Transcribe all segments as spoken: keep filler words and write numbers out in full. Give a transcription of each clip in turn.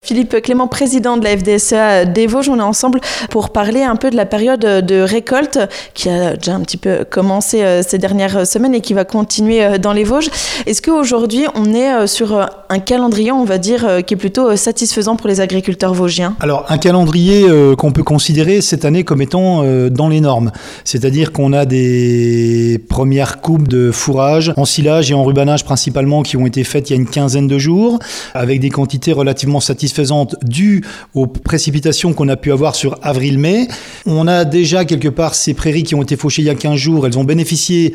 Philippe Clément, président de la F D S E A des Vosges, on est ensemble pour parler un peu de la période de récolte qui a déjà un petit peu commencé ces dernières semaines et qui va continuer dans les Vosges. Est-ce qu'aujourd'hui, on est sur un calendrier, on va dire, qui est plutôt satisfaisant pour les agriculteurs vosgiens ? Alors, un calendrier euh, qu'on peut considérer cette année comme étant euh, dans les normes. C'est-à-dire qu'on a des premières coupes de fourrage en silage et en rubanage principalement qui ont été faites il y a une quinzaine de jours, avec des quantités relativement satisfaisantes dues aux précipitations qu'on a pu avoir sur avril-mai. On a déjà quelque part ces prairies qui ont été fauchées il y a quinze jours, elles ont bénéficié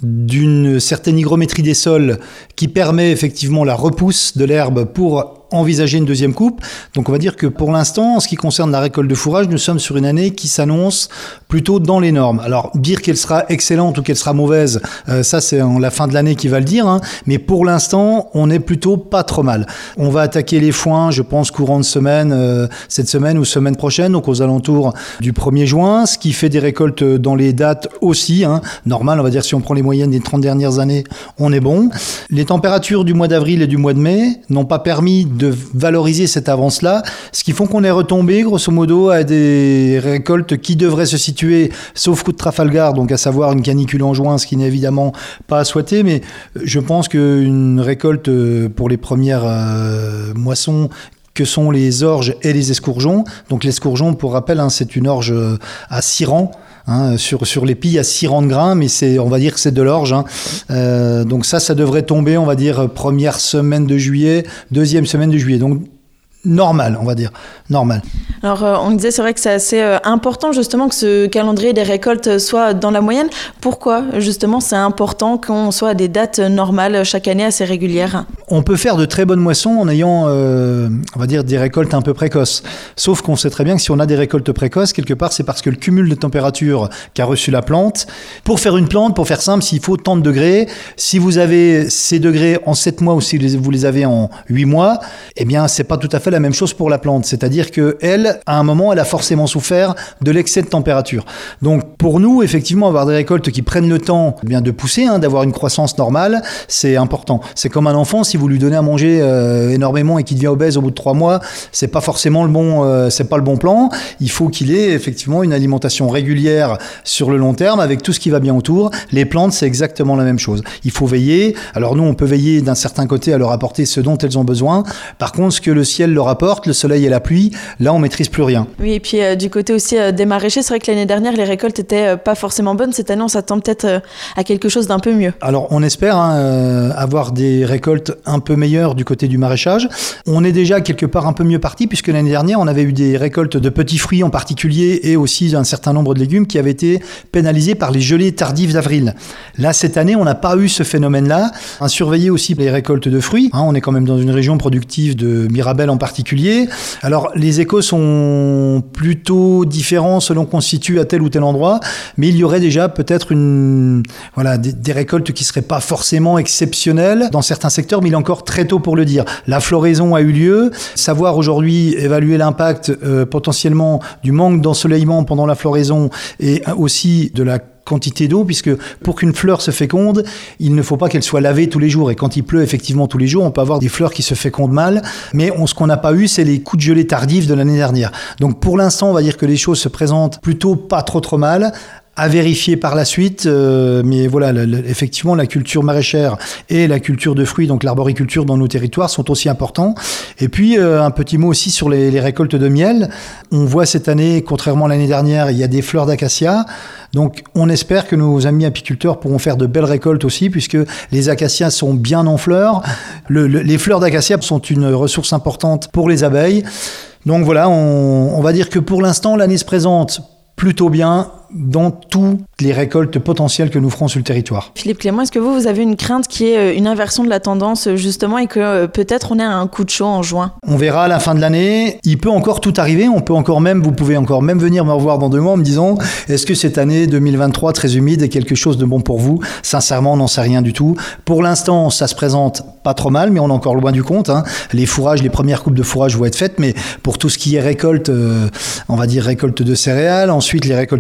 d'une certaine hygrométrie des sols qui permet effectivement la repousse de l'herbe pour envisager une deuxième coupe. Donc on va dire que pour l'instant, en ce qui concerne la récolte de fourrage, nous sommes sur une année qui s'annonce plutôt dans les normes. Alors dire qu'elle sera excellente ou qu'elle sera mauvaise, euh, ça c'est en la fin de l'année qui va le dire, hein, mais pour l'instant, on est plutôt pas trop mal. On va attaquer les foins, je pense, courant de semaine, euh, cette semaine ou semaine prochaine, donc aux alentours du premier juin, ce qui fait des récoltes dans les dates aussi, hein, normales, on va dire si on prend les moyennes des trente dernières années, on est bon. Les températures du mois d'avril et du mois de mai n'ont pas permis de de valoriser cette avance-là, ce qui font qu'on est retombé, grosso modo, à des récoltes qui devraient se situer, sauf coup de Trafalgar, donc à savoir une canicule en juin, ce qui n'est évidemment pas à souhaiter, mais je pense qu'une récolte pour les premières euh, moissons que sont les orges et les escourgeons. Donc l'escourgeon, pour rappel, hein, c'est une orge à six rangs. Hein, sur, sur les pilles à six rangs de grains, mais c'est, on va dire que c'est de l'orge. Hein. Euh, donc ça, ça devrait tomber, on va dire, première semaine de juillet, deuxième semaine de juillet. Donc normal, on va dire, normal. Alors, euh, on disait, c'est vrai que c'est assez euh, important, justement, que ce calendrier des récoltes soit dans la moyenne. Pourquoi, justement, c'est important qu'on soit à des dates normales chaque année, assez régulières ? On peut faire de très bonnes moissons en ayant, euh, on va dire, des récoltes un peu précoces. Sauf qu'on sait très bien que si on a des récoltes précoces, quelque part, c'est parce que le cumul de température qu'a reçu la plante, pour faire une plante, pour faire simple, s'il faut tant de degrés, si vous avez ces degrés en sept mois ou si vous les avez en huit mois, eh bien, c'est pas tout à fait la même chose pour la plante. C'est-à-dire que elle, à un moment, elle a forcément souffert de l'excès de température. Donc, pour nous, effectivement, avoir des récoltes qui prennent le temps eh bien, de pousser, hein, d'avoir une croissance normale, c'est important. C'est comme un enfant, si vous lui donnez à manger euh, énormément et qu'il devient obèse au bout de trois mois, c'est pas forcément le bon, euh, c'est pas le bon plan. Il faut qu'il ait effectivement une alimentation régulière sur le long terme avec tout ce qui va bien autour. Les plantes, c'est exactement la même chose. Il faut veiller. Alors nous, on peut veiller d'un certain côté à leur apporter ce dont elles ont besoin. Par contre, ce que le ciel leur apporte, le soleil et la pluie, là, on maîtrise plus rien. Oui, et puis euh, du côté aussi euh, des maraîchers, c'est vrai que l'année dernière, les récoltes étaient euh, pas forcément bonnes. Cette année, on s'attend peut-être euh, à quelque chose d'un peu mieux. Alors, on espère hein, euh, avoir des récoltes un peu meilleures du côté du maraîchage. On est déjà quelque part un peu mieux parti, puisque l'année dernière, on avait eu des récoltes de petits fruits en particulier et aussi un certain nombre de légumes qui avaient été pénalisés par les gelées tardives d'avril. Là, cette année, on n'a pas eu ce phénomène-là. À surveiller aussi les récoltes de fruits. Hein, on est quand même dans une région productive de Mirabel en particulier. Alors, les échos sont plutôt différents selon qu'on se situe à tel ou tel endroit, mais il y aurait déjà peut-être une, voilà, des, des récoltes qui seraient pas forcément exceptionnelles dans certains secteurs, mais il est encore très tôt pour le dire. La floraison a eu lieu. Savoir aujourd'hui évaluer l'impact euh, potentiellement du manque d'ensoleillement pendant la floraison et aussi de la quantité d'eau, puisque pour qu'une fleur se féconde, il ne faut pas qu'elle soit lavée tous les jours. Et quand il pleut effectivement tous les jours, on peut avoir des fleurs qui se fécondent mal. Mais on, ce qu'on n'a pas eu, c'est les coups de gelée tardifs de l'année dernière. Donc pour l'instant, on va dire que les choses se présentent plutôt pas trop trop mal. À vérifier par la suite, euh, mais voilà, le, le, effectivement, la culture maraîchère et la culture de fruits, donc l'arboriculture dans nos territoires, sont aussi importants. Et puis, euh, un petit mot aussi sur les, les récoltes de miel. On voit cette année, contrairement à l'année dernière, il y a des fleurs d'acacia. Donc, on espère que nos amis apiculteurs pourront faire de belles récoltes aussi, puisque les acacias sont bien en fleurs. Le, le, les fleurs d'acacia sont une ressource importante pour les abeilles. Donc voilà, on, on va dire que pour l'instant, l'année se présente plutôt bien dans toutes les récoltes potentielles que nous ferons sur le territoire. Philippe Clément, est-ce que vous, vous avez une crainte qui est une inversion de la tendance justement et que peut-être on ait un coup de chaud en juin ? On verra à la fin de l'année. Il peut encore tout arriver. On peut encore même, vous pouvez encore même venir me revoir dans deux mois en me disant est-ce que cette année deux mille vingt-trois très humide est quelque chose de bon pour vous ? Sincèrement, on n'en sait rien du tout. Pour l'instant, ça se présente pas trop mal, mais on est encore loin du compte. Hein. Les fourrages, les premières coupes de fourrage vont être faites, mais pour tout ce qui est récolte, euh, on va dire récolte de céréales, ensuite les récoltes de maïs,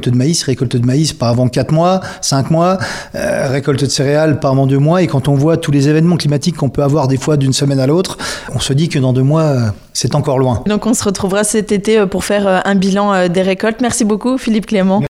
maïs, récolte de maïs pas avant quatre mois, cinq mois, euh, récolte de céréales pas avant deux mois. Et quand on voit tous les événements climatiques qu'on peut avoir des fois d'une semaine à l'autre, on se dit que dans deux mois, euh, c'est encore loin. Donc on se retrouvera cet été pour faire un bilan des récoltes. Merci beaucoup Philippe Clément.